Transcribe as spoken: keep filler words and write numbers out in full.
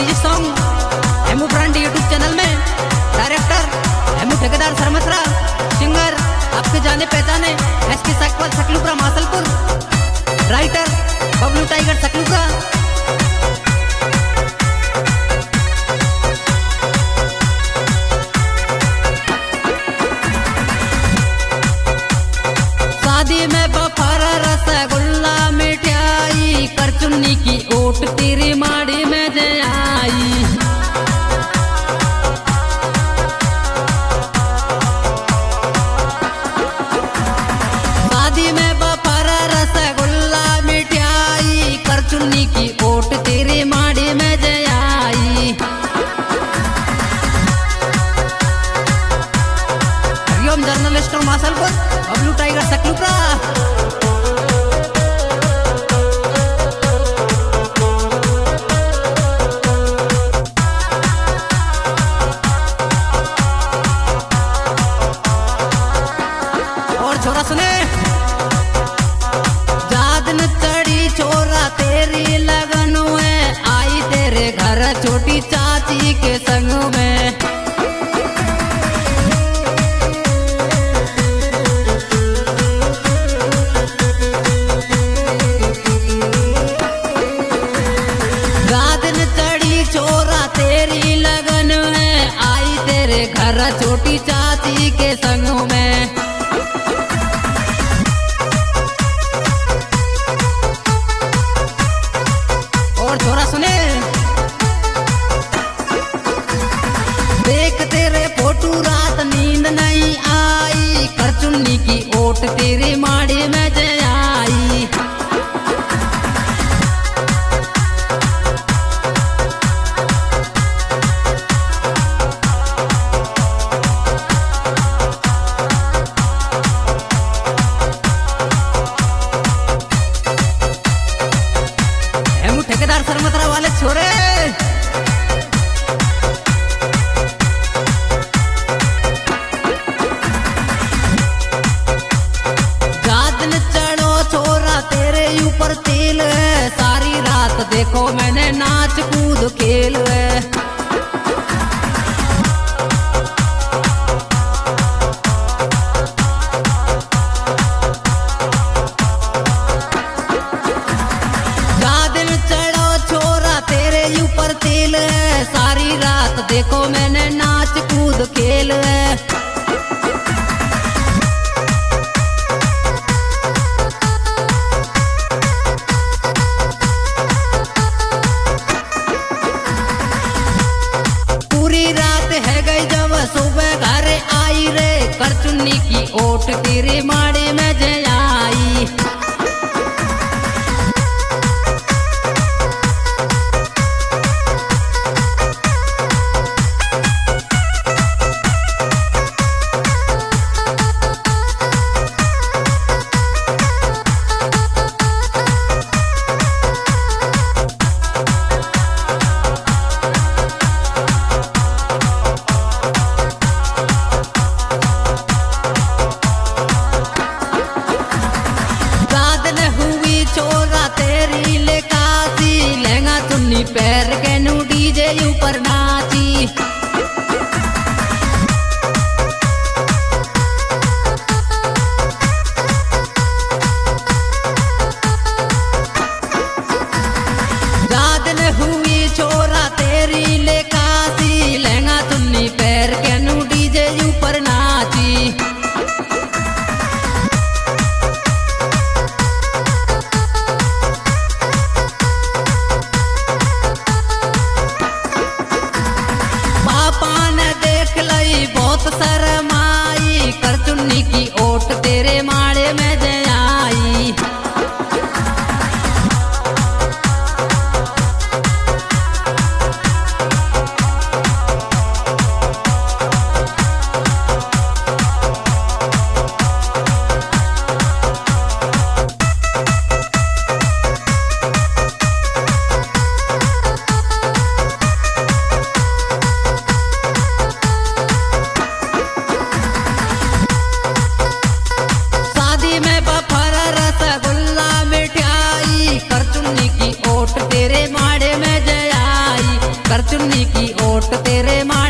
Music song Hemu brand YouTube channel में director Hemu Thekedar Saramthara, singer आपके जाने पहचाने S K Sakval Sakalupura Masalpur, writer Bablu Tiger Sakalupura. शादी में बफारा रसगुल्ला मिठाई कर चुन्नी की ओट तेरी माड़ी में जे आई। शादी में बफारा रसगुल्ला मिठाई कर चुन्नी की ओट तेरी माड़ी में जे आई। Hariom journalist Masalpur Bablu Tiger Sakalupura. और छोरा सुने, जादन चढ़ी छोरा तेरी लगन में आई तेरे घर छोटी चाची के संग में। घर छोटी चाची के संग में और छोरा सुने, देख तेरे फोटो रात नींद नहीं आई कर चुन्नी की ओट तेरी माड़ी में जे आई। ठेकेदार सरमथरा वाले छोरे जादन चढ़ो छोरा तेरे ऊपर तेल है, सारी रात देखो मैंने नाच कूद खेल है। सारी रात देखो मैंने नाच कूद खेल है। पूरी रात है गई जब सुबह घर आई रे कर चुन्नी की ओट तेरे माड़े में जे आई। पैर के नू डीजे ऊपर नाची। जादन हुई छोरा तेरी लेकासी लहंगा चुन्नी पैर के नू डीजे ऊपर नाची। चुन्नी की ओट तेरे माँ